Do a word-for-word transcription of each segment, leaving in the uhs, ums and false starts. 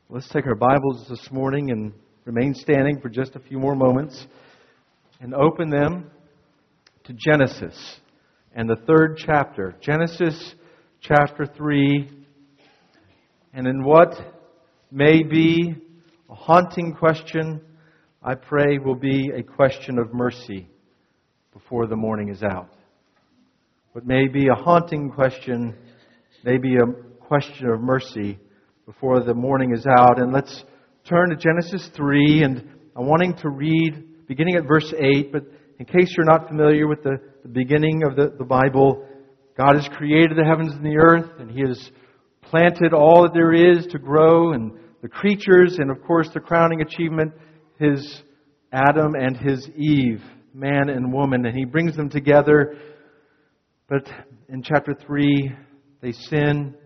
Let's take our Bibles this morning and remain standing for just a few more moments and open them to Genesis and the third chapter. Genesis chapter three. And in what may be a haunting question, I pray will be a question of mercy before the morning is out. What may be a haunting question may be a question of mercy before the morning is out. And let's turn to Genesis three, and I'm wanting to read beginning at verse eight, but in case you're not familiar with the, the beginning of the, the Bible, God has created the heavens and the earth, and He has planted all that there is to grow, and the creatures, and of course the crowning achievement, His Adam and His Eve, man and woman, and He brings them together. But in chapter three, they sin,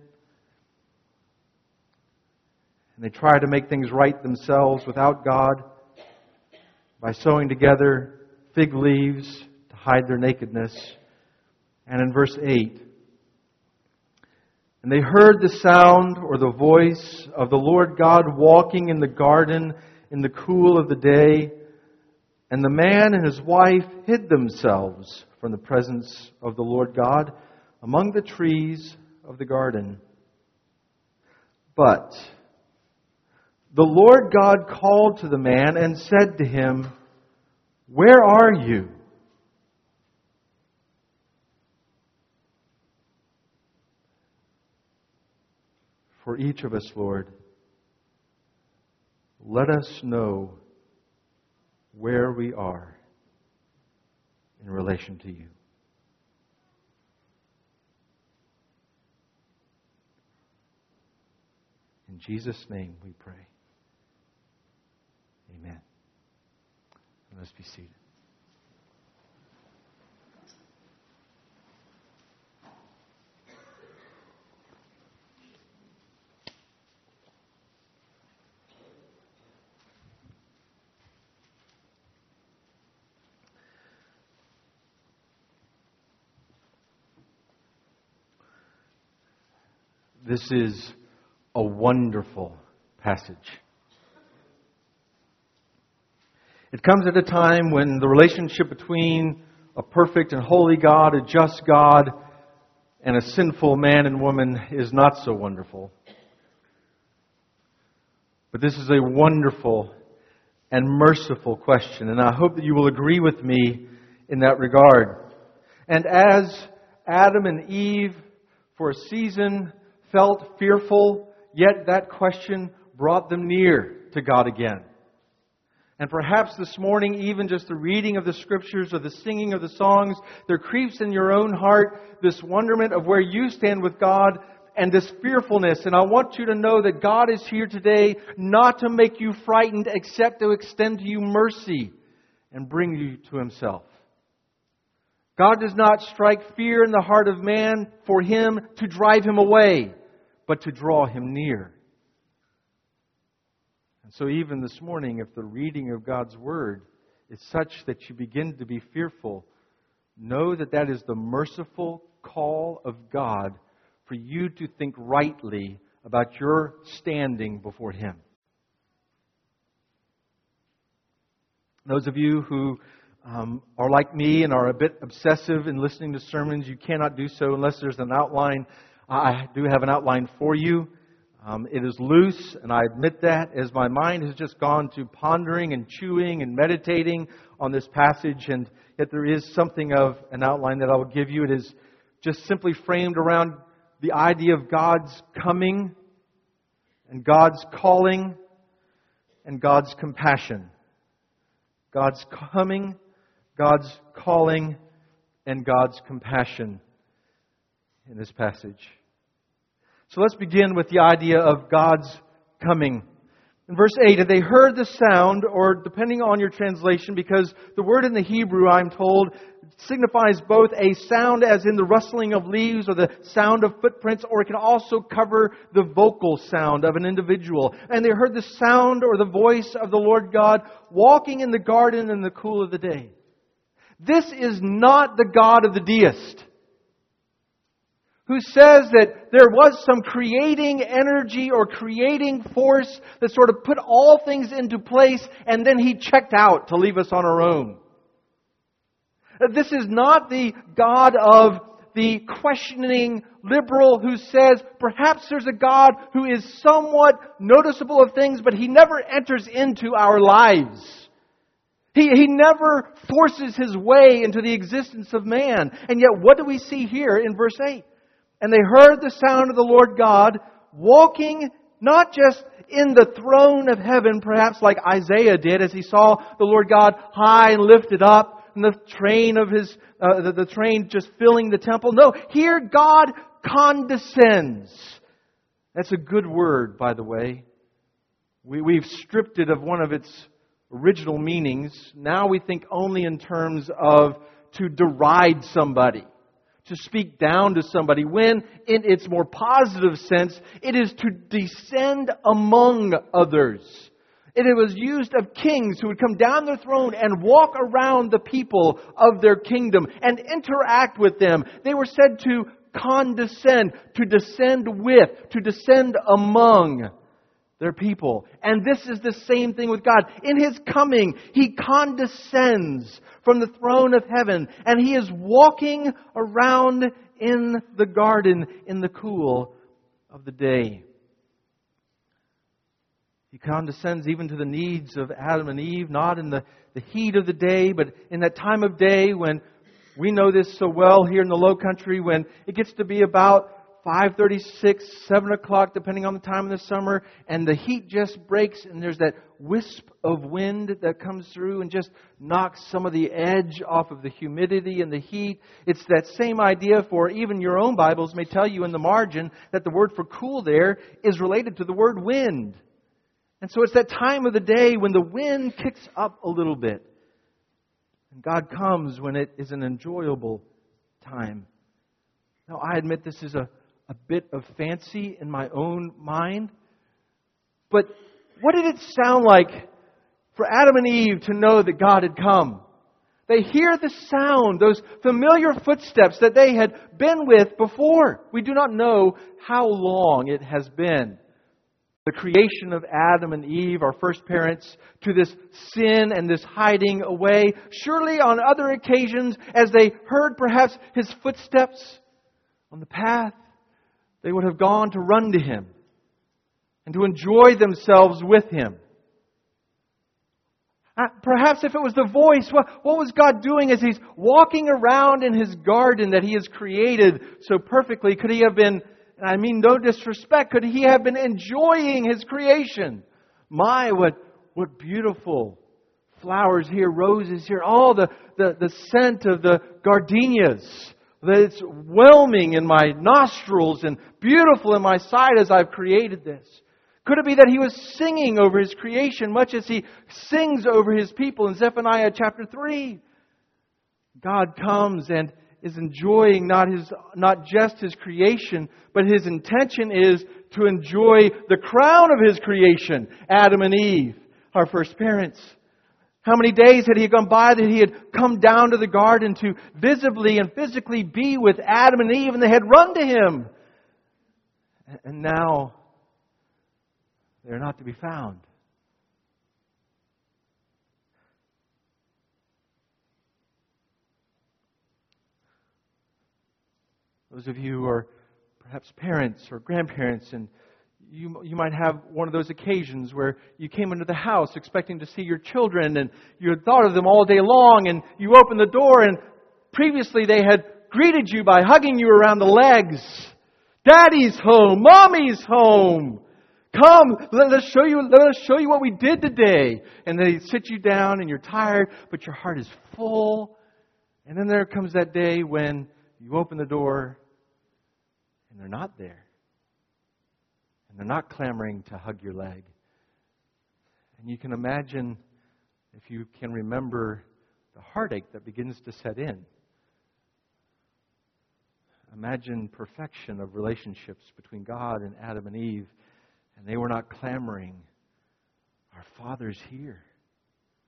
and they try to make things right themselves without God by sewing together fig leaves to hide their nakedness. And in verse eight, and they heard the sound or the voice of the Lord God walking in the garden in the cool of the day, and the man and his wife hid themselves from the presence of the Lord God among the trees of the garden. But the Lord God called to the man and said to him, "Where are you?" For each of us, Lord, let us know where we are in relation to You. In Jesus' name we pray. Amen. Let's be seated. This is a wonderful passage. It comes at a time when the relationship between a perfect and holy God, a just God, and a sinful man and woman is not so wonderful. But this is a wonderful and merciful question, and I hope that you will agree with me in that regard. And as Adam and Eve, for a season, felt fearful, yet that question brought them near to God again. And perhaps this morning, even just the reading of the Scriptures or the singing of the songs, there creeps in your own heart this wonderment of where you stand with God and this fearfulness. And I want you to know that God is here today not to make you frightened, except to extend to you mercy and bring you to Himself. God does not strike fear in the heart of man for him to drive him away, but to draw him near. And so even this morning, if the reading of God's Word is such that you begin to be fearful, know that that is the merciful call of God for you to think rightly about your standing before Him. Those of you who um, are like me and are a bit obsessive in listening to sermons, you cannot do so unless there's an outline. I do have an outline for you. Um, it is loose, and I admit that, as my mind has just gone to pondering and chewing and meditating on this passage, and yet there is something of an outline that I will give you. It is just simply framed around the idea of God's coming and God's calling and God's compassion. God's coming, God's calling, and God's compassion in this passage. So let's begin with the idea of God's coming. In verse eight, and they heard the sound, or depending on your translation, because the word in the Hebrew, I'm told, signifies both a sound as in the rustling of leaves or the sound of footprints, or it can also cover the vocal sound of an individual. And they heard the sound or the voice of the Lord God walking in the garden in the cool of the day. This is not the God of the deist, who says that there was some creating energy or creating force that sort of put all things into place and then He checked out to leave us on our own. This is not the God of the questioning liberal who says perhaps there's a God who is somewhat noticeable of things, but He never enters into our lives. He, he never forces His way into the existence of man. And yet what do we see here in verse eight? And they heard the sound of the Lord God walking not just in the throne of heaven, perhaps like Isaiah did as he saw the Lord God high and lifted up, and the train of his, uh, the, the train just filling the temple. No, here God condescends. That's a good word, by the way. We, we've stripped it of one of its original meanings. Now we think only in terms of to deride somebody, to speak down to somebody, when in its more positive sense, it is to descend among others. It was used of kings who would come down their throne and walk around the people of their kingdom and interact with them. They were said to condescend, to descend with, to descend among their people. And this is the same thing with God. In His coming, He condescends from the throne of heaven, and He is walking around in the garden in the cool of the day. He condescends even to the needs of Adam and Eve, not in the, the heat of the day, but in that time of day when we know this so well here in the Low Country, when it gets to be about five thirty-six, seven o'clock, depending on the time of the summer, and the heat just breaks, and there's that wisp of wind that comes through and just knocks some of the edge off of the humidity and the heat. It's that same idea for even your own Bibles may tell you in the margin that the word for cool there is related to the word wind. And so it's that time of the day when the wind kicks up a little bit. And God comes when it is an enjoyable time. Now, I admit this is a, a bit of fancy in my own mind. But what did it sound like for Adam and Eve to know that God had come? They hear the sound, those familiar footsteps that they had been with before. We do not know how long it has been. The creation of Adam and Eve, our first parents, to this sin and this hiding away. Surely on other occasions, as they heard perhaps His footsteps on the path, they would have gone to run to Him and to enjoy themselves with Him. Perhaps if it was the voice, what, what was God doing as He's walking around in His garden that He has created so perfectly? Could He have been, and I mean no disrespect, could He have been enjoying His creation? My, what what beautiful flowers here, roses here, all the, the, the scent of the gardenias. That it's whelming in my nostrils and beautiful in my sight as I've created this. Could it be that He was singing over His creation much as He sings over His people in Zephaniah chapter three? God comes and is enjoying not his, not just His creation, but His intention is to enjoy the crown of His creation, Adam and Eve, our first parents. How many days had He gone by that He had come down to the garden to visibly and physically be with Adam and Eve, and they had run to Him. And now they're not to be found. Those of you who are perhaps parents or grandparents, and you you might have one of those occasions where you came into the house expecting to see your children, and you had thought of them all day long, and you opened the door, and previously they had greeted you by hugging you around the legs. Daddy's home, Mommy's home. Come, let us show you, let us show you what we did today. And they sit you down and you're tired, but your heart is full. And then there comes that day when you open the door and they're not there. And they're not clamoring to hug your leg. And you can imagine, if you can remember, the heartache that begins to set in. Imagine perfection of relationships between God and Adam and Eve. And they were not clamoring, our Father's here.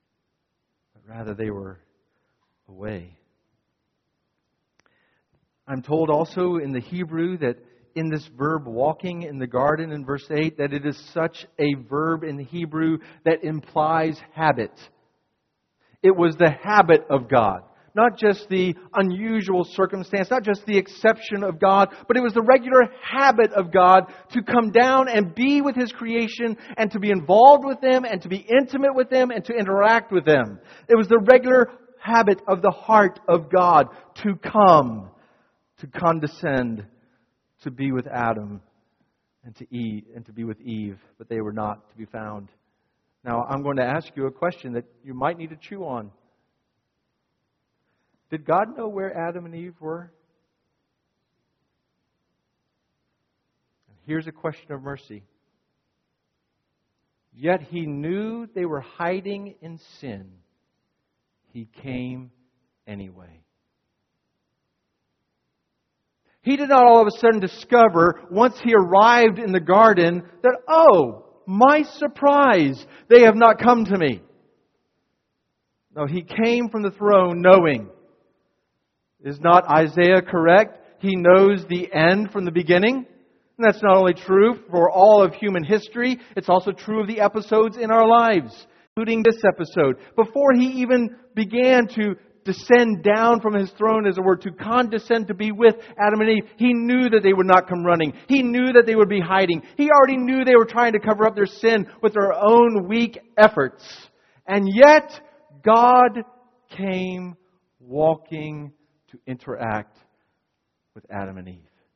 But rather they were away. I'm told also in the Hebrew that in this verb walking in the garden in verse eight, that it is such a verb in Hebrew that implies habit. It was the habit of God. Not just the unusual circumstance, not just the exception of God, but it was the regular habit of God to come down and be with His creation and to be involved with them and to be intimate with them and to interact with them. It was the regular habit of the heart of God to come, to condescend, to be with Adam and to eat and to be with Eve, but they were not to be found. Now, I'm going to ask you a question that you might need to chew on. Did God know where Adam and Eve were? Here's a question of mercy. Yet He knew they were hiding in sin. He came anyway. He did not all of a sudden discover, once He arrived in the garden, that, oh, my surprise, they have not come to me. No, He came from the throne knowing. Is not Isaiah correct? He knows the end from the beginning. And that's not only true for all of human history, it's also true of the episodes in our lives, including this episode. Before He even began to descend down from His throne, as it were, to condescend to be with Adam and Eve, He knew that they would not come running. He knew that they would be hiding. He already knew they were trying to cover up their sin with their own weak efforts. And yet, God came walking to interact with Adam and Eve.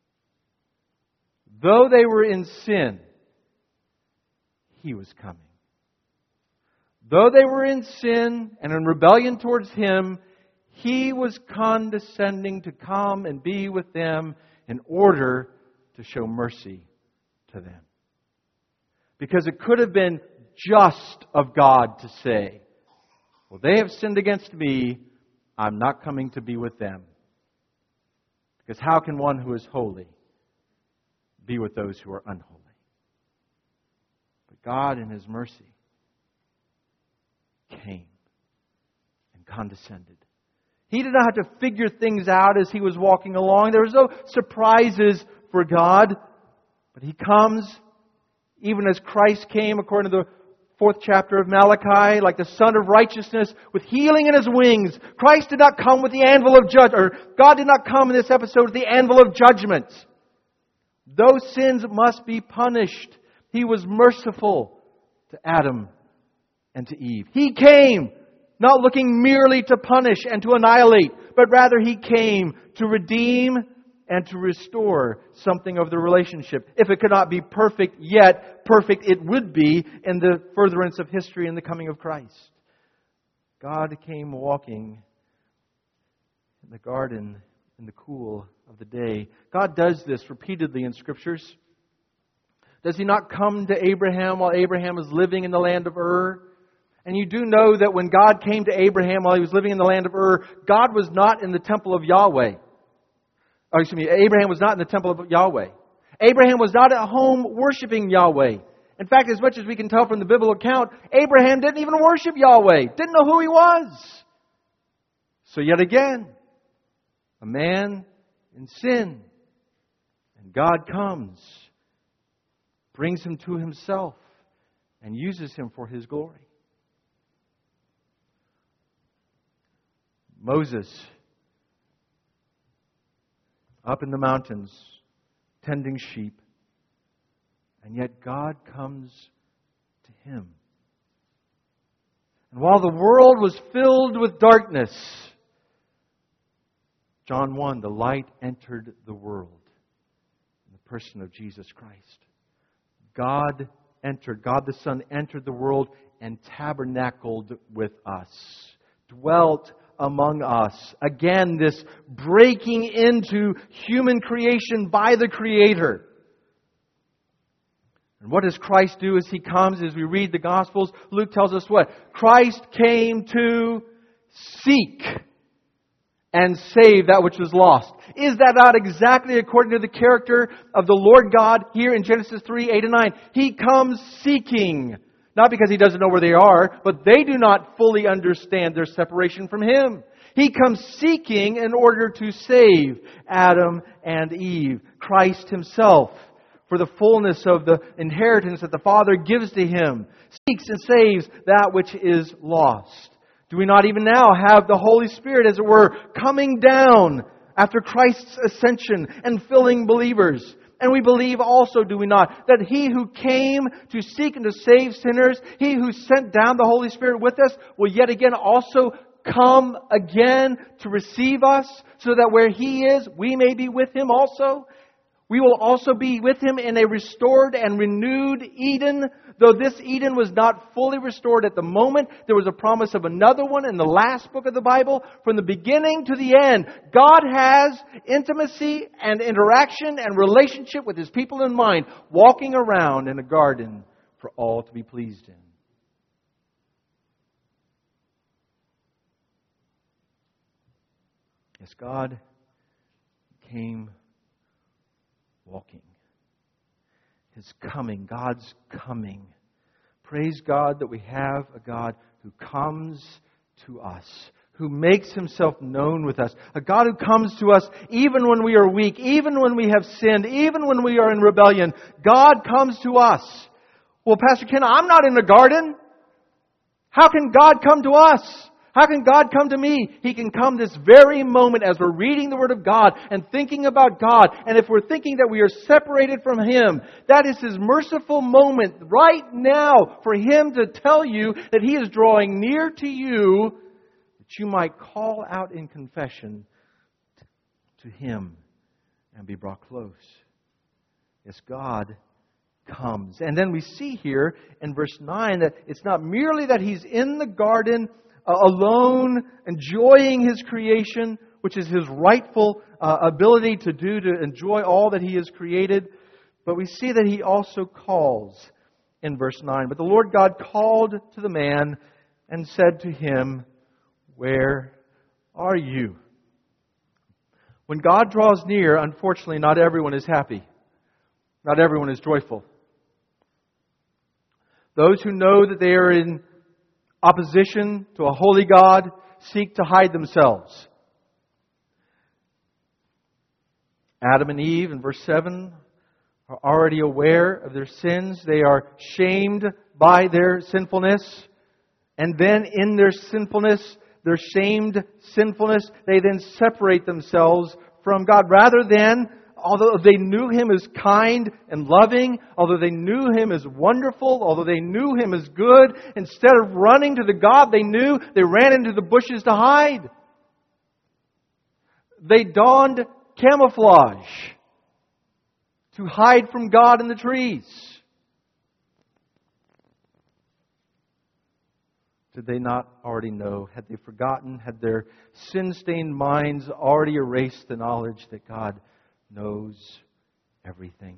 Though they were in sin, He was coming. Though they were in sin and in rebellion towards Him, He was condescending to come and be with them in order to show mercy to them. Because it could have been just of God to say, well, they have sinned against me, I'm not coming to be with them. Because how can one who is holy be with those who are unholy? But God in His mercy came and condescended. He did not have to figure things out as He was walking along. There was no surprises for God. But He comes, even as Christ came, according to the fourth chapter of Malachi, like the Son of Righteousness with healing in His wings. Christ did not come with the anvil of judgment, or God did not come in this episode with the anvil of judgment. Those sins must be punished. He was merciful to Adam and to Eve. He came not looking merely to punish and to annihilate, but rather He came to redeem and to restore something of the relationship. If it could not be perfect yet, perfect it would be in the furtherance of history and the coming of Christ. God came walking in the garden in the cool of the day. God does this repeatedly in Scriptures. Does He not come to Abraham while Abraham is living in the land of Ur? And you do know that when God came to Abraham while he was living in the land of Ur, God was not in the temple of Yahweh. Oh, excuse me, Abraham was not in the temple of Yahweh. Abraham was not at home worshiping Yahweh. In fact, as much as we can tell from the biblical account, Abraham didn't even worship Yahweh. Didn't know who He was. So yet again, a man in sin. And God comes, brings him to Himself, and uses him for His glory. Moses, up in the mountains, tending sheep. And yet God comes to him. And while the world was filled with darkness, John one, the light entered the world in the person of Jesus Christ. God entered, God the Son entered the world and tabernacled with us, dwelt among us. Again, this breaking into human creation by the Creator. And what does Christ do as He comes? As we read the Gospels, Luke tells us what? Christ came to seek and save that which was lost. Is that not exactly according to the character of the Lord God here in Genesis three, eight and nine? He comes seeking. Not because He doesn't know where they are, but they do not fully understand their separation from Him. He comes seeking in order to save Adam and Eve, Christ Himself, for the fullness of the inheritance that the Father gives to Him, seeks and saves that which is lost. Do we not even now have the Holy Spirit, as it were, coming down after Christ's ascension and filling believers? And we believe also, do we not, that He who came to seek and to save sinners, He who sent down the Holy Spirit with us, will yet again also come again to receive us, so that where He is, we may be with Him also? We will also be with Him in a restored and renewed Eden. Though this Eden was not fully restored at the moment, there was a promise of another one in the last book of the Bible. From the beginning to the end, God has intimacy and interaction and relationship with His people in mind, walking around in a garden for all to be pleased in. Yes, God came walking. His coming, God's coming. Praise God that we have a God who comes to us, who makes Himself known with us. A God who comes to us even when we are weak, even when we have sinned, even when we are in rebellion. God comes to us. Well, Pastor Ken, I'm not in the garden. How can God come to us? How can God come to me? He can come this very moment as we're reading the Word of God and thinking about God. And if we're thinking that we are separated from Him, that is His merciful moment right now for Him to tell you that He is drawing near to you, that you might call out in confession to Him and be brought close. Yes, God comes. And then we see here in verse nine that it's not merely that He's in the garden alone, enjoying His creation, which is His rightful uh, ability to do, to enjoy all that He has created. But we see that He also calls in verse nine. But the Lord God called to the man and said to him, "Where are you?" When God draws near, unfortunately, not everyone is happy. Not everyone is joyful. Those who know that they are in opposition to a holy God seek to hide themselves. Adam and Eve in verse seven are already aware of their sins. They are shamed by their sinfulness. And then in their sinfulness, their shamed sinfulness, they then separate themselves from God. Rather than, although they knew Him as kind and loving, although they knew Him as wonderful, although they knew Him as good, instead of running to the God they knew, they ran into the bushes to hide. They donned camouflage to hide from God in the trees. Did they not already know? Had they forgotten? Had their sin-stained minds already erased the knowledge that God knows everything?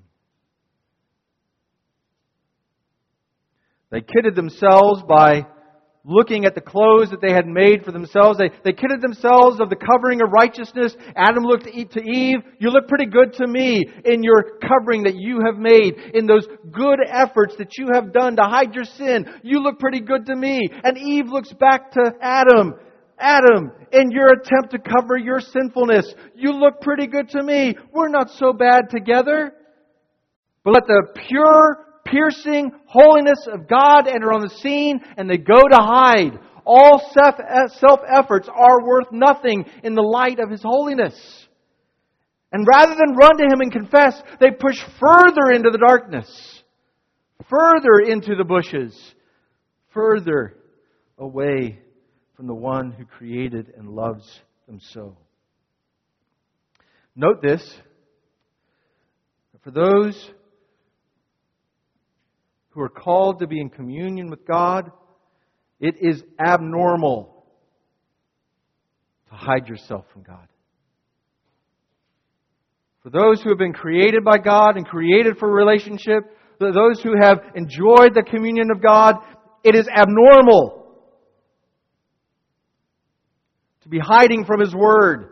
They kidded themselves by looking at the clothes that they had made for themselves. They, they kidded themselves of the covering of righteousness. Adam looked to Eve, "You look pretty good to me in your covering that you have made, in those good efforts that you have done to hide your sin. You look pretty good to me." And Eve looks back to Adam. "Adam, in your attempt to cover your sinfulness, you look pretty good to me. We're not so bad together." But let the pure, piercing holiness of God enter on the scene, and they go to hide. All self-efforts are worth nothing in the light of His holiness. And rather than run to Him and confess, they push further into the darkness, further into the bushes, further away from the one who created and loves them so. Note this: for those who are called to be in communion with God, it is abnormal to hide yourself from God. For those who have been created by God and created for relationship, those who have enjoyed the communion of God, it is abnormal to be hiding from His Word.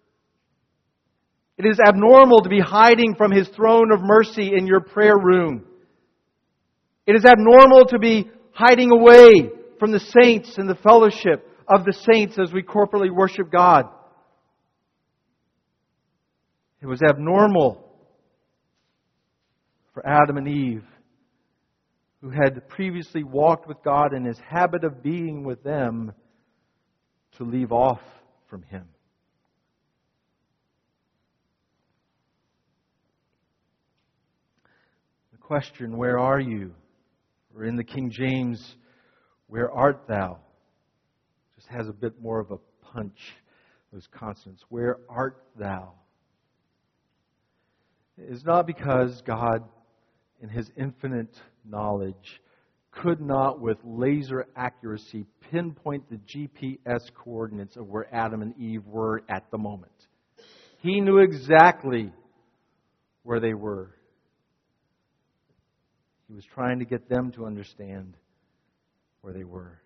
It is abnormal to be hiding from His throne of mercy in your prayer room. It is abnormal to be hiding away from the saints and the fellowship of the saints as we corporately worship God. It was abnormal for Adam and Eve, who had previously walked with God in His habit of being with them, to leave off from Him. The question, where are you? Or in the King James, where art thou? Just has a bit more of a punch, those consonants. Where art thou? It's not because God, in His infinite knowledge, could not with laser accuracy pinpoint the G P S coordinates of where Adam and Eve were at the moment. He knew exactly where they were. He was trying to get them to understand where they were.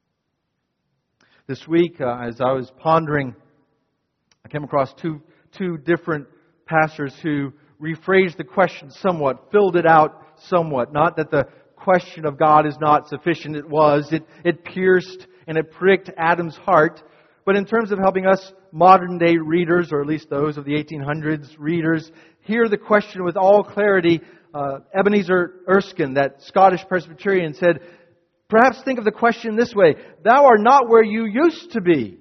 This week, uh, as I was pondering, I came across two, two different pastors who rephrased the question somewhat, filled it out somewhat. Not that the question of God is not sufficient. It was. It, it pierced and it pricked Adam's heart. But in terms of helping us modern day readers, or at least those of the eighteen hundreds readers, hear the question with all clarity, uh, Ebenezer Erskine, that Scottish Presbyterian, said, perhaps think of the question this way: Thou art not where you used to be.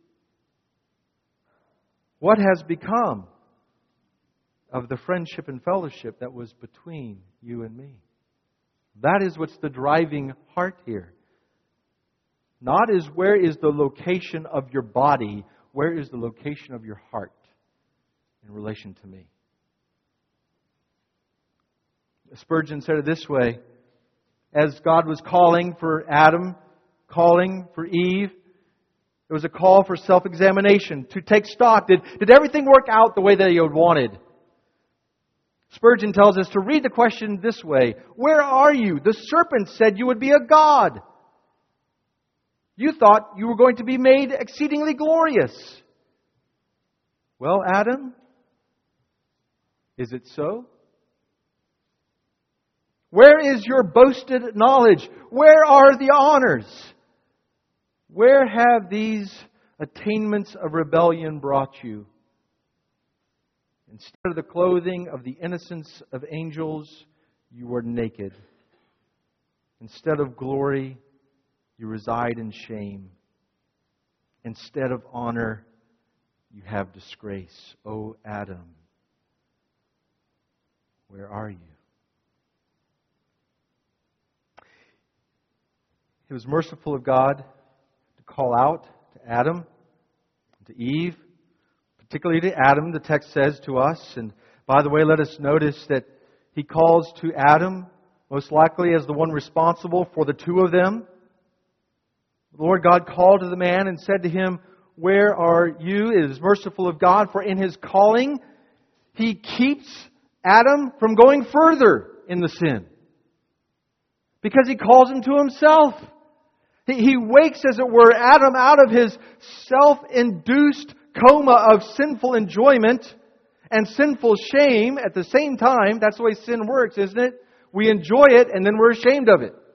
What has become of the friendship and fellowship that was between you and me? That is what's the driving heart here. Not is where is the location of your body, where is the location of your heart in relation to me? Spurgeon said it this way: as God was calling for Adam, calling for Eve, it was a call for self-examination, to take stock. Did, did everything work out the way that you had wanted? Spurgeon tells us to read the question this way: where are you? The serpent said you would be a god. You thought you were going to be made exceedingly glorious. Well, Adam, is it so? Where is your boasted knowledge? Where are the honors? Where have these attainments of rebellion brought you? Instead of the clothing of the innocence of angels, you are naked. Instead of glory, you reside in shame. Instead of honor, you have disgrace. O Adam, where are you? It was merciful of God to call out to Adam, to Eve, particularly to Adam, the text says to us. And by the way, let us notice that He calls to Adam, most likely as the one responsible for the two of them. The Lord God called to the man and said to him, where are you? It is merciful of God, for in His calling, He keeps Adam from going further in the sin. Because He calls him to Himself. He wakes, as it were, Adam out of his self-induced coma of sinful enjoyment and sinful shame at the same time. That's the way sin works, isn't it? We enjoy it and then we're ashamed of it.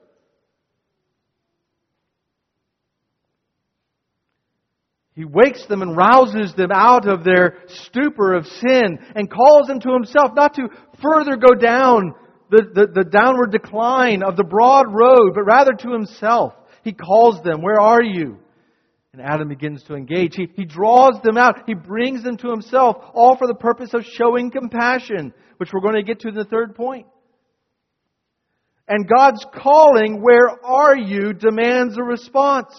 He wakes them and rouses them out of their stupor of sin and calls them to Himself, not to further go down the, the, the downward decline of the broad road, but rather to Himself. He calls them, where are you? And Adam begins to engage. He, he draws them out. He brings them to Himself, all for the purpose of showing compassion, which we're going to get to in the third point. And God's calling, where are you, demands a response.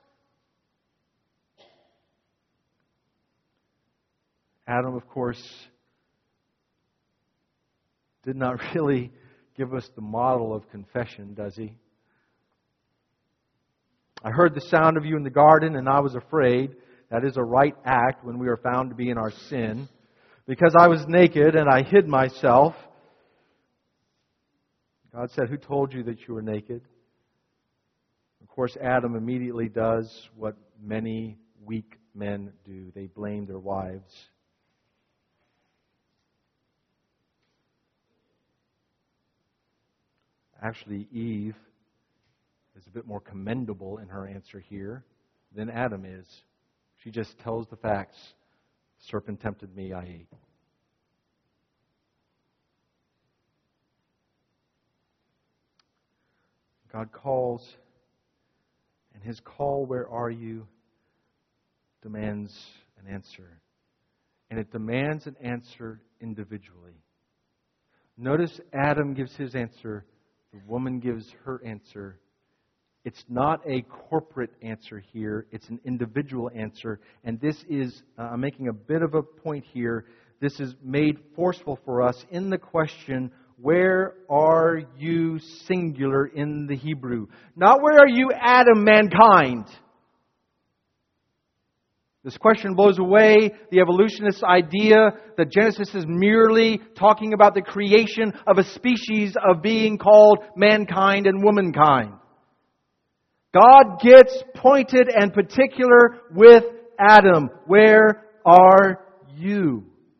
Adam, of course, did not really give us the model of confession, does he? I heard the sound of you in the garden, and I was afraid. That is a right act when we are found to be in our sin. Because I was naked and I hid myself. God said, who told you that you were naked? Of course, Adam immediately does what many weak men do. They blame their wives. Actually, Eve is a bit more commendable in her answer here. than Adam is. She just tells the facts. Serpent tempted me, I ate. God calls, and His call, where are you, demands an answer. And it demands an answer individually. Notice Adam gives his answer. The woman gives her answer. It's not a corporate answer here. It's an individual answer. And this is, uh, I'm making a bit of a point here. This is made forceful for us in the question, where are you, singular in the Hebrew? Not where are you, Adam, mankind? This question blows away the evolutionist idea that Genesis is merely talking about the creation of a species of being called mankind and womankind. God gets pointed and particular with Adam. Where are you?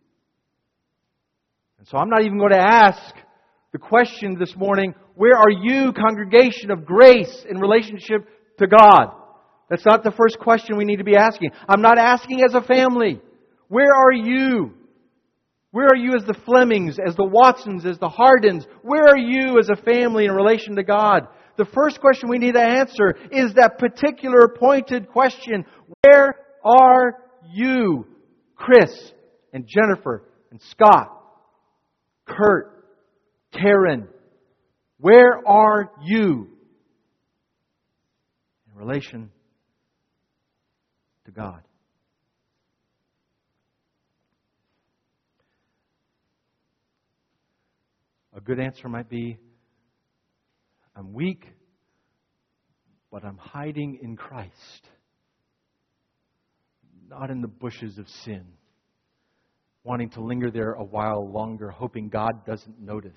And so I'm not even going to ask the question this morning, where are you, congregation of grace, in relationship to God? That's not the first question we need to be asking. I'm not asking as a family. Where are you? Where are you as the Flemings, as the Watsons, as the Hardens? Where are you as a family in relation to God? The first question we need to answer is that particular pointed question. Where are you? Chris and Jennifer and Scott, Kurt, Karen. Where are you in relation to God? A good answer might be, I'm weak, but I'm hiding in Christ. Not in the bushes of sin. Wanting to linger there a while longer, hoping God doesn't notice.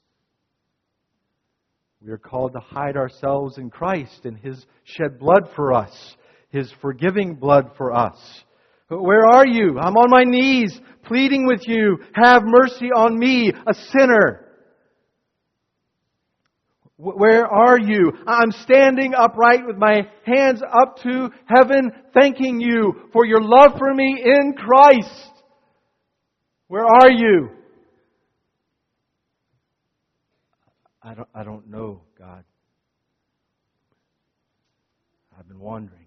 We are called to hide ourselves in Christ and His shed blood for us. His forgiving blood for us. But where are you? I'm on my knees, pleading with you. Have mercy on me, a sinner. Where are you? I'm standing upright with my hands up to heaven, thanking you for your love for me in Christ. Where are you? I don't, I don't know, God. I've been wandering.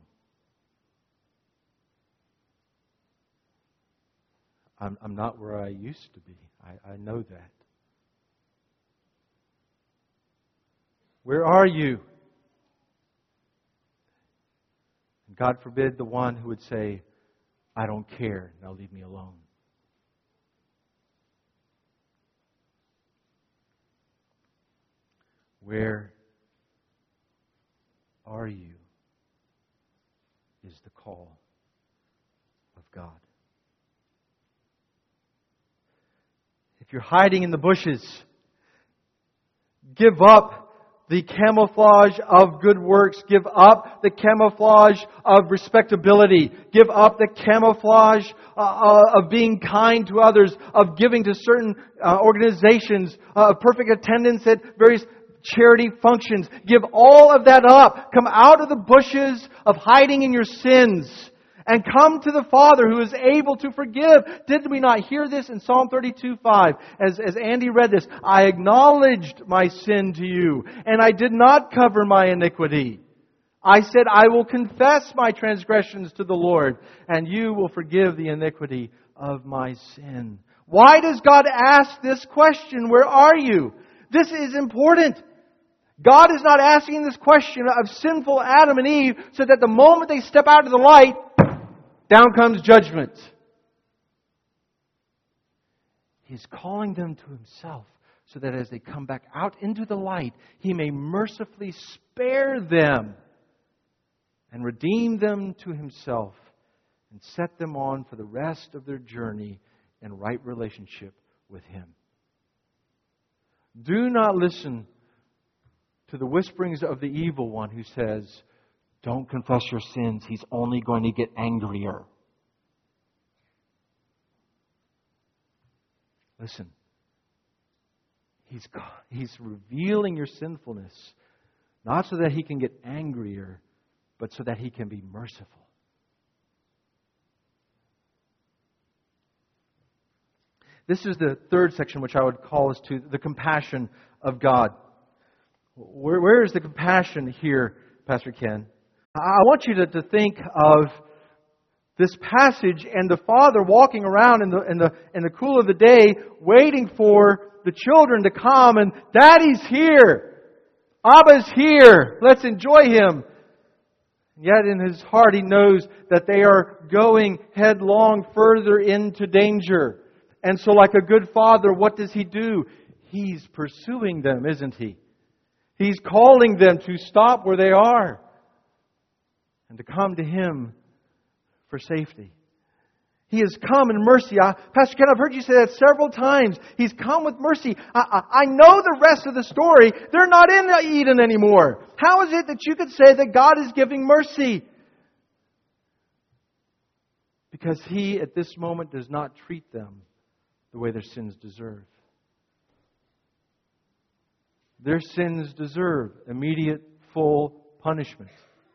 I'm, I'm not where I used to be. I, I know that. Where are you? And God forbid the one who would say, I don't care, now leave me alone. Where are you? Is the call of God. If you're hiding in the bushes, give up the camouflage of good works. Give up the camouflage of respectability. Give up the camouflage uh, of being kind to others, of giving to certain uh, organizations, uh, of perfect attendance at various charity functions. Give all of that up. Come out of the bushes of hiding in your sins and come to the Father who is able to forgive. Did we not hear this in Psalm thirty-two five? As, as Andy read this, I acknowledged my sin to you, and I did not cover my iniquity. I said, I will confess my transgressions to the Lord, and you will forgive the iniquity of my sin. Why does God ask this question? Where are you? This is important. God is not asking this question of sinful Adam and Eve so that the moment they step out of the light, down comes judgment. He's calling them to Himself so that as they come back out into the light, He may mercifully spare them and redeem them to Himself and set them on for the rest of their journey in right relationship with Him. Do not listen to the whisperings of the evil one who says, don't confess your sins. He's only going to get angrier. Listen. He's, he's revealing your sinfulness, not so that He can get angrier, but so that He can be merciful. This is the third section, which I would call us to the compassion of God. Where, where is the compassion here, Pastor Ken? I want you to, to think of this passage and the father walking around in the, in the, in the cool of the day, waiting for the children to come, and Daddy's here. Abba's here. Let's enjoy Him. Yet in his heart he knows that they are going headlong further into danger. And so like a good father, what does he do? He's pursuing them, isn't he? He's calling them to stop where they are and to come to Him for safety. He has come in mercy. I, Pastor Ken, I've heard you say that several times. He's come with mercy. I, I, I know the rest of the story. They're not in Eden anymore. How is it that you could say that God is giving mercy? Because He, at this moment, does not treat them the way their sins deserve. Their sins deserve immediate, full punishment.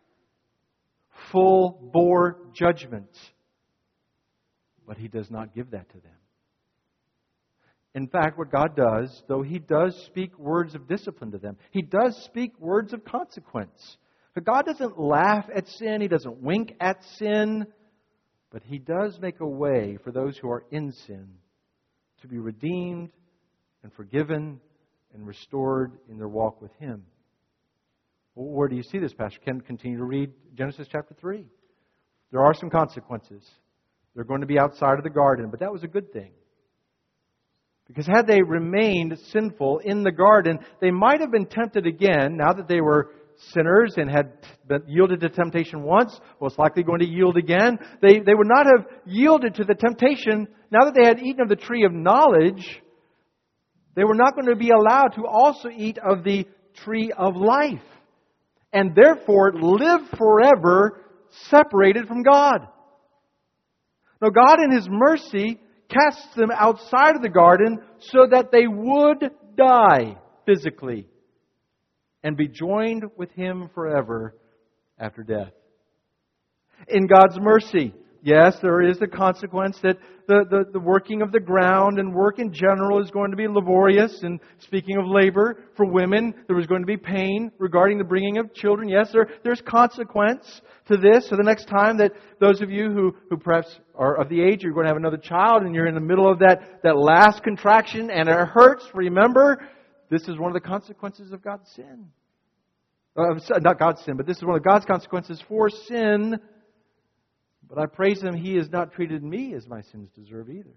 Full bore judgment. But He does not give that to them. In fact, what God does, though He does speak words of discipline to them, He does speak words of consequence. But God doesn't laugh at sin. He doesn't wink at sin. But He does make a way for those who are in sin to be redeemed and forgiven and restored in their walk with Him. Well, where do you see this, Pastor Ken? Continue to read Genesis chapter three. There are some consequences. They're going to be outside of the garden, but that was a good thing. Because had they remained sinful in the garden, they might have been tempted again, now that they were sinners and had been yielded to temptation once, most likely going to yield again. They, they would not have yielded to the temptation. Now that they had eaten of the tree of knowledge, they were not going to be allowed to also eat of the tree of life. And therefore live forever separated from God. Now God in His mercy casts them outside of the garden so that they would die physically and be joined with Him forever after death. In God's mercy, yes, there is the consequence that the, the, the working of the ground and work in general is going to be laborious. And speaking of labor, for women, there was going to be pain regarding the bringing of children. Yes, there, there's consequence to this. So the next time that those of you who, who perhaps are of the age, you're going to have another child and you're in the middle of that, that last contraction and it hurts, remember, this is one of the consequences of God's sin. Uh, not God's sin, but this is one of God's consequences for sin. But I praise Him, He has not treated me as my sins deserve either.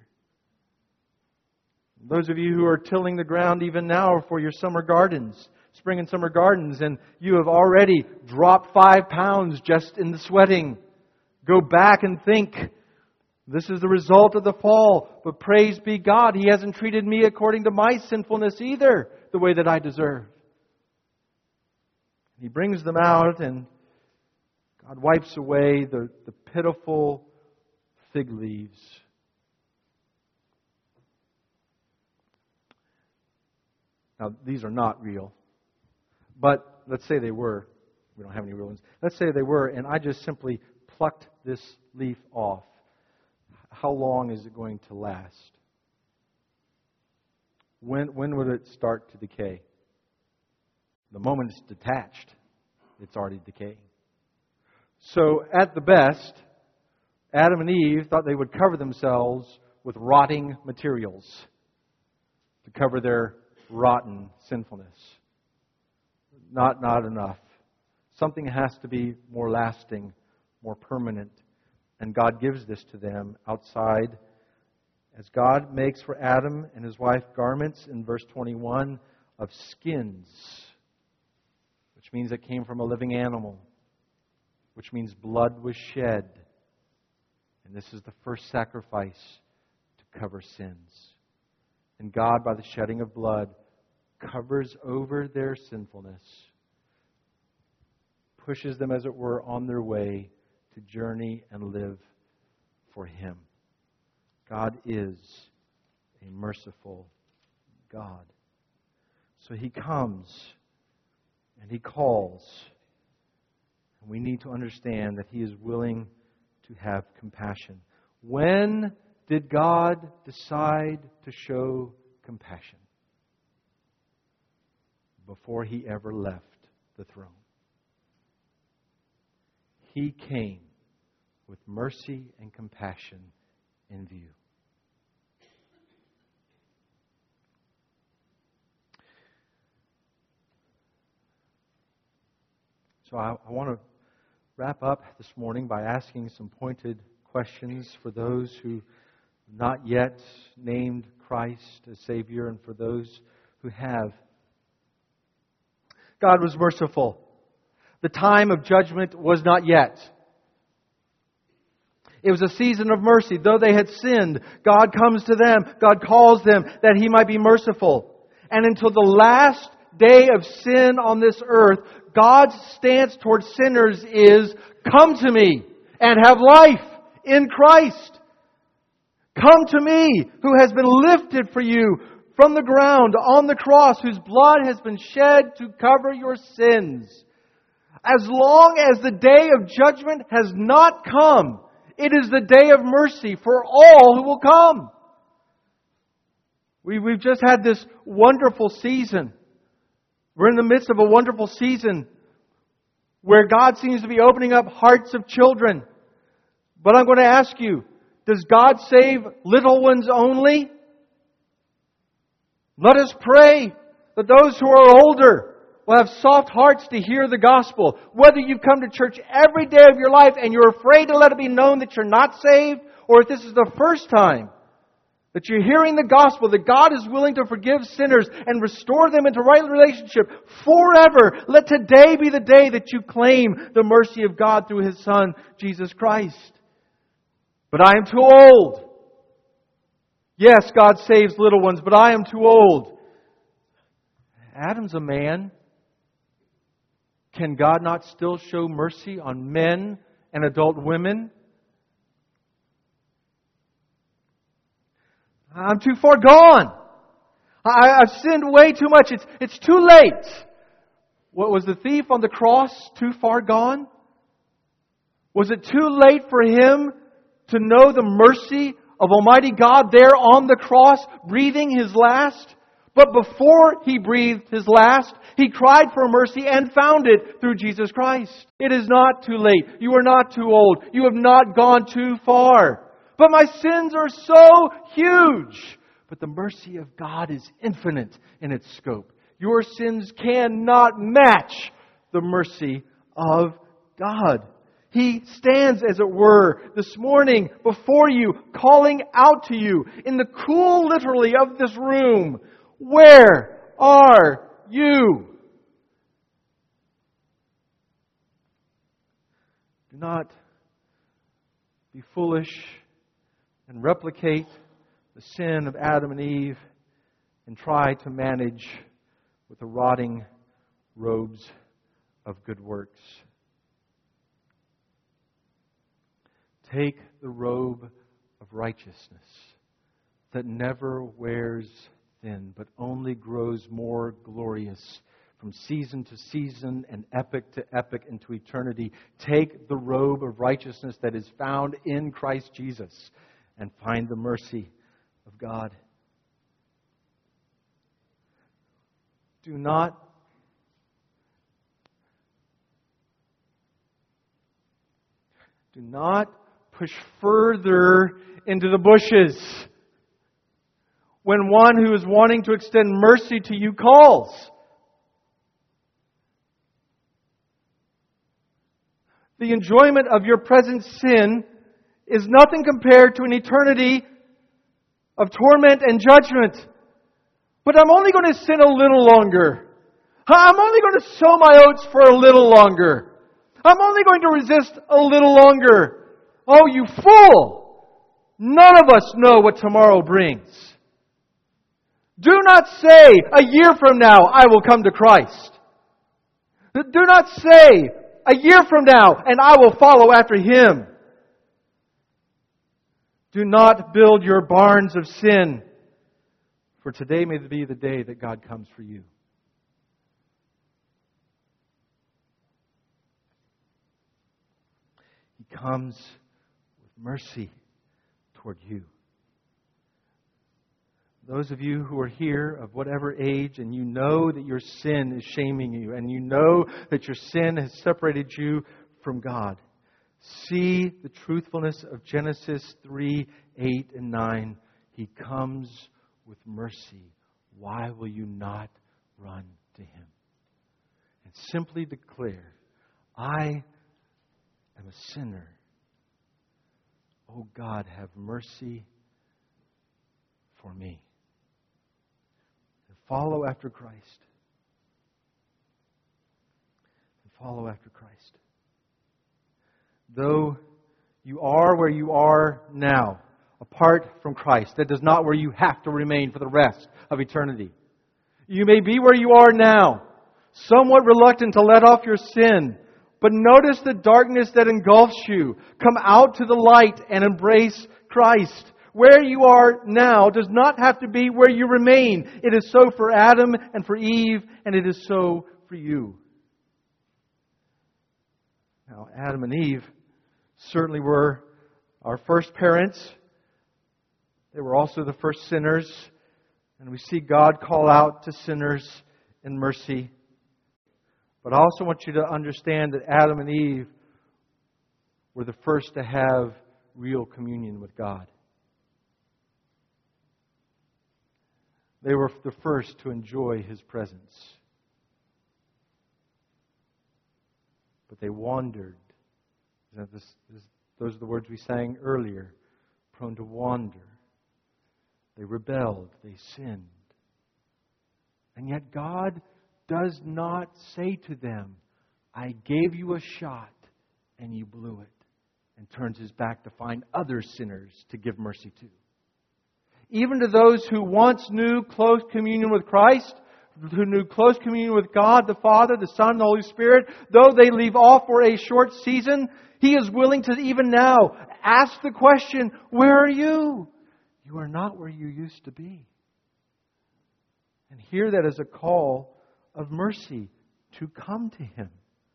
Those of you who are tilling the ground even now for your summer gardens, spring and summer gardens, and you have already dropped five pounds just in the sweating, go back and think, this is the result of the fall. But praise be God, He hasn't treated me according to my sinfulness either, the way that I deserve. He brings them out and God wipes away the, the pitiful fig leaves. Now, these are not real. But let's say they were. We don't have any real ones. Let's say they were, and I just simply plucked this leaf off. How long is it going to last? When, when would it start to decay? The moment it's detached, it's already decaying. So, at the best, Adam and Eve thought they would cover themselves with rotting materials to cover their rotten sinfulness. Not, not enough. Something has to be more lasting, more permanent. And God gives this to them outside. As God makes for Adam and his wife garments in verse twenty-one of skins, which means it came from a living animal, which means blood was shed. And this is the first sacrifice to cover sins. And God, by the shedding of blood, covers over their sinfulness, pushes them, as it were, on their way to journey and live for Him. God is a merciful God. So He comes and He calls. And we need to understand that He is willing to have compassion. When did God decide to show compassion? Before He ever left the throne. He came with mercy and compassion in view. So I, I want to wrap up this morning by asking some pointed questions for those who have not yet named Christ as Savior and for those who have. God was merciful. The time of judgment was not yet. It was a season of mercy. Though they had sinned, God comes to them. God calls them that He might be merciful. And until the last day of sin on this earth, God's stance towards sinners is, come to me and have life in Christ. Come to me who has been lifted for you from the ground on the cross, whose blood has been shed to cover your sins. As long as the day of judgment has not come, it is the day of mercy for all who will come. We, we've just had this wonderful season. We're in the midst of a wonderful season where God seems to be opening up hearts of children. But I'm going to ask you, does God save little ones only? Let us pray that those who are older will have soft hearts to hear the gospel. Whether you've come to church every day of your life and you're afraid to let it be known that you're not saved, or if this is the first time that you're hearing the gospel, that God is willing to forgive sinners and restore them into right relationship forever, let today be the day that you claim the mercy of God through His Son, Jesus Christ. But I am too old. Yes, God saves little ones, but I am too old. Adam's a man. Can God not still show mercy on men and adult women? I'm too far gone. I, I've sinned way too much. It's, it's too late. What was the thief on the cross too far gone? Was it too late for him to know the mercy of Almighty God there on the cross, breathing His last? But before He breathed His last, He cried for mercy and found it through Jesus Christ. It is not too late. You are not too old. You have not gone too far. But my sins are so huge. But the mercy of God is infinite in its scope. Your sins cannot match the mercy of God. He stands, as it were, this morning before you, calling out to you in the cool, literally, of this room. Where are you? Do not be foolish and replicate the sin of Adam and Eve and try to manage with the rotting robes of good works. Take the robe of righteousness that never wears thin, but only grows more glorious from season to season and epoch to epoch into eternity. Take the robe of righteousness that is found in Christ Jesus and find the mercy of God. Do not do not push further into the bushes when one who is wanting to extend mercy to you calls. The enjoyment of your present sin is nothing compared to an eternity of torment and judgment. But I'm only going to sin a little longer. I'm only going to sow my oats for a little longer. I'm only going to resist a little longer. Oh, you fool! None of us know what tomorrow brings. Do not say, a year from now, I will come to Christ. Do not say, a year from now, and I will follow after Him. Do not build your barns of sin, for today may be the day that God comes for you. comes with mercy toward you. Those of you who are here of whatever age and you know that your sin is shaming you and you know that your sin has separated you from God, see the truthfulness of Genesis three, eight, and nine. He comes with mercy. Why will you not run to Him? And simply declare, I am a sinner. Oh God, have mercy for me. And follow after Christ. And follow after Christ. Though you are where you are now, apart from Christ, that does not where you have to remain for the rest of eternity. You may be where you are now, somewhat reluctant to let off your sin, but notice the darkness that engulfs you. Come out to the light and embrace Christ. Where you are now does not have to be where you remain. It is so for Adam and for Eve, and it is so for you. Now, Adam and Eve certainly were our first parents. They were also the first sinners. And we see God call out to sinners in mercy. But I also want you to understand that Adam and Eve were the first to have real communion with God. They were the first to enjoy His presence. But they wandered. This, this, those are the words we sang earlier. Prone to wander. They rebelled. They sinned. And yet God does not say to them, I gave you a shot and you blew it. And turns His back to find other sinners to give mercy to. Even to those who once knew close communion with Christ, who knew close communion with God, the Father, the Son, the Holy Spirit, though they leave off for a short season, He is willing to even now ask the question, where are you? You are not where you used to be. And hear that as a call of mercy to come to Him.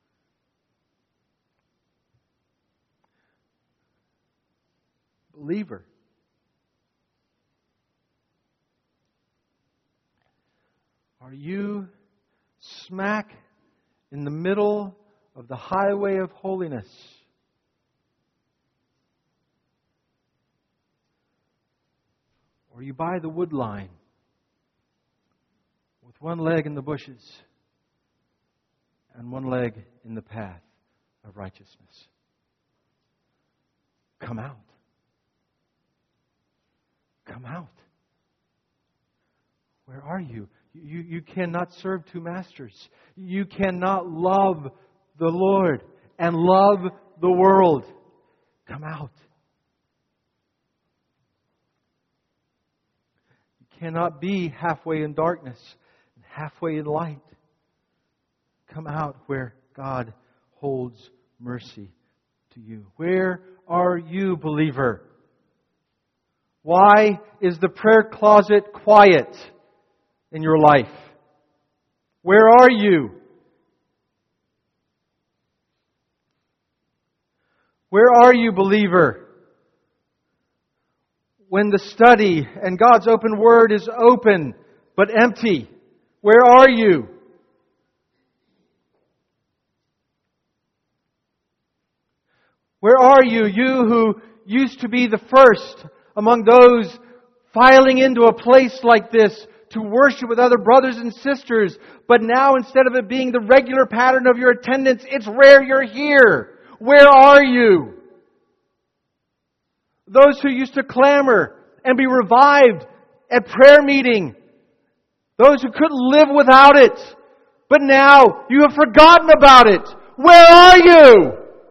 Believer, are you smack in the middle of the highway of holiness? Or are you by the wood line with one leg in the bushes and one leg in the path of righteousness? Come out. Come out. Where are you? You, you cannot serve two masters. You cannot love the Lord and love the world. Come out. You cannot be halfway in darkness and halfway in light. Come out where God holds mercy to you. Where are you, believer? Why is the prayer closet quiet in your life? Where are you? Where are you, believer? When the study and God's open Word is open but empty, where are you? Where are you, you who used to be the first among those filing into a place like this to worship with other brothers and sisters, but now instead of it being the regular pattern of your attendance, it's rare you're here. Where are you? Those who used to clamor and be revived at prayer meeting. Those who couldn't live without it. But now you have forgotten about it. Where are you?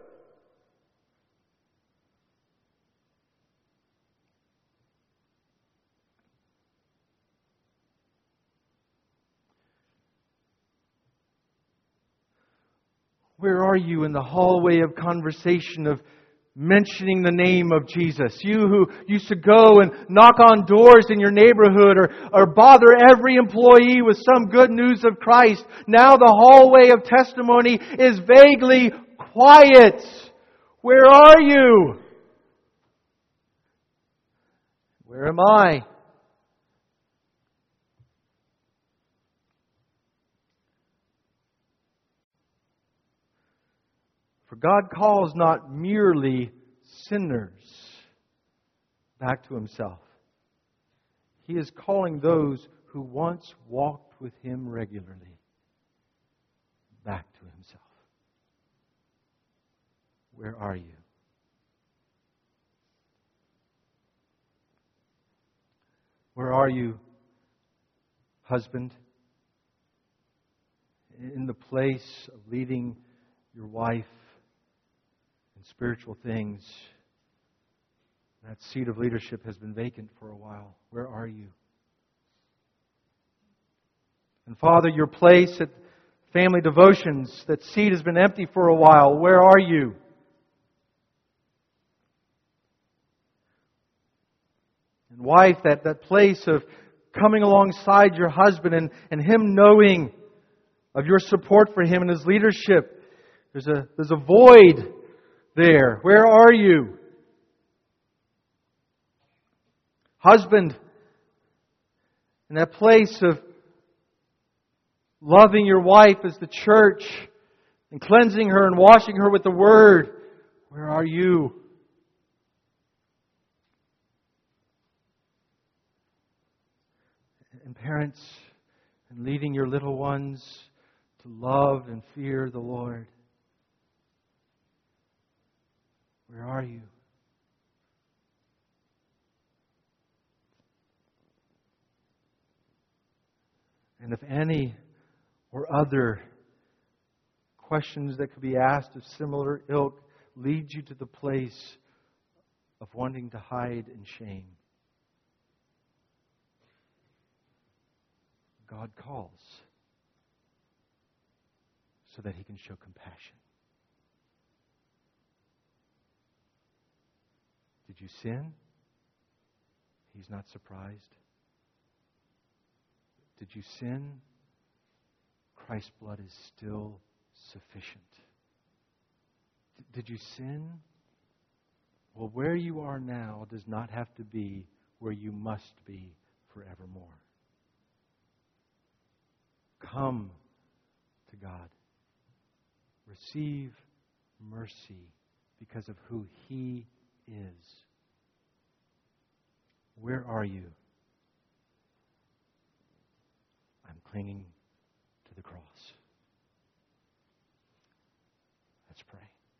Where are you in the hallway of conversation of mentioning the name of Jesus? You who used to go and knock on doors in your neighborhood or, or bother every employee with some good news of Christ. Now the hallway of testimony is vaguely quiet. Where are you? Where am I? For God calls not merely sinners back to Himself. He is calling those who once walked with Him regularly back to Himself. Where are you? Where are you, husband? In the place of leading your wife in spiritual things. That seat of leadership has been vacant for a while. Where are you? And Father, your place at family devotions, that seat has been empty for a while. Where are you? And wife, that, that place of coming alongside your husband and, and him knowing of your support for him and his leadership. There's a, there's a void there. Where are you? Husband, in that place of loving your wife as the church and cleansing her and washing her with the Word, where are you? And parents, and leading your little ones to love and fear the Lord, where are you? And if any or other questions that could be asked of similar ilk lead you to the place of wanting to hide in shame, God calls so that He can show compassion. Did you sin? He's not surprised. Did you sin? Christ's blood is still sufficient. D- did you sin? Well, where you are now does not have to be where you must be forevermore. Come to God. Receive mercy because of who He is. Where are you? I'm clinging to the cross. Let's pray.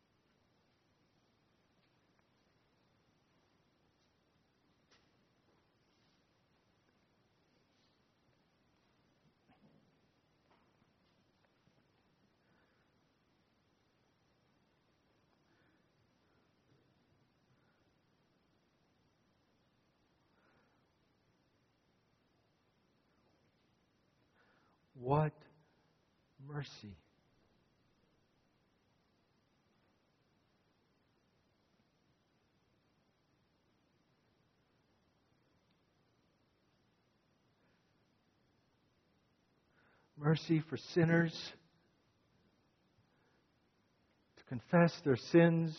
What mercy. Mercy for sinners to confess their sins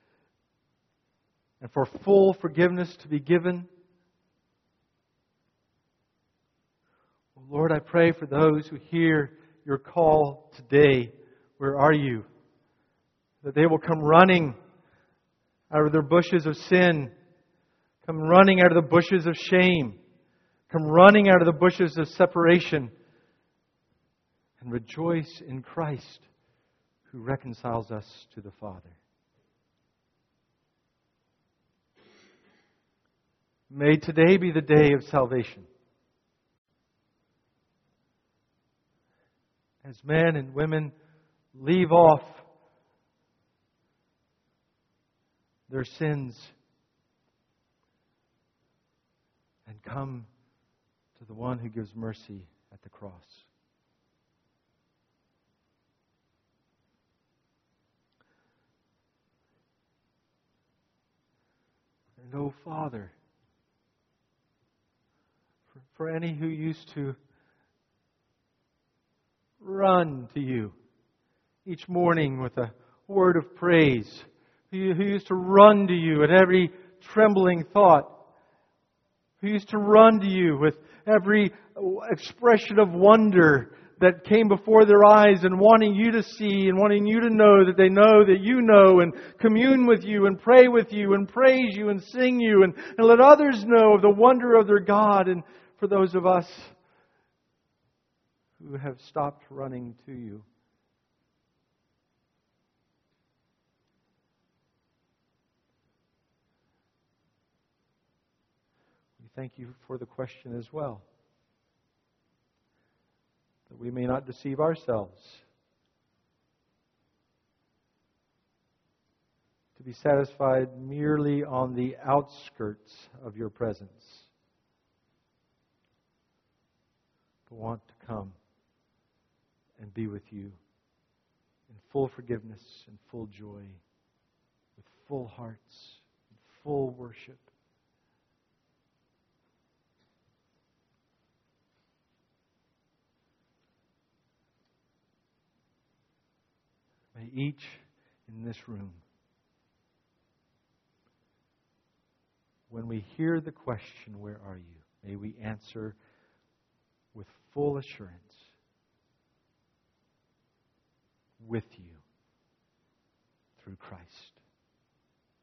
and for full forgiveness to be given. Lord, I pray for those who hear your call today. Where are you? That they will come running out of their bushes of sin. Come running out of the bushes of shame. Come running out of the bushes of separation. And rejoice in Christ who reconciles us to the Father. May today be the day of salvation. As men and women leave off their sins and come to the one who gives mercy at the cross. And oh, Father, for, for any who used to run to you each morning with a word of praise, who, who used to run to you at every trembling thought, who used to run to you with every expression of wonder that came before their eyes and wanting you to see and wanting you to know that they know that you know and commune with you and pray with you and praise you and sing you and, and let others know of the wonder of their God. And for those of us who have stopped running to you, we thank you for the question as well, that we may not deceive ourselves, to be satisfied merely on the outskirts of your presence, but want to come and be with you in full forgiveness and full joy, with full hearts and full worship. May each in this room, when we hear the question, "Where are you?" may we answer with full assurance, "With you through Christ."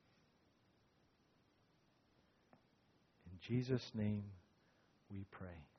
In Jesus' name we pray.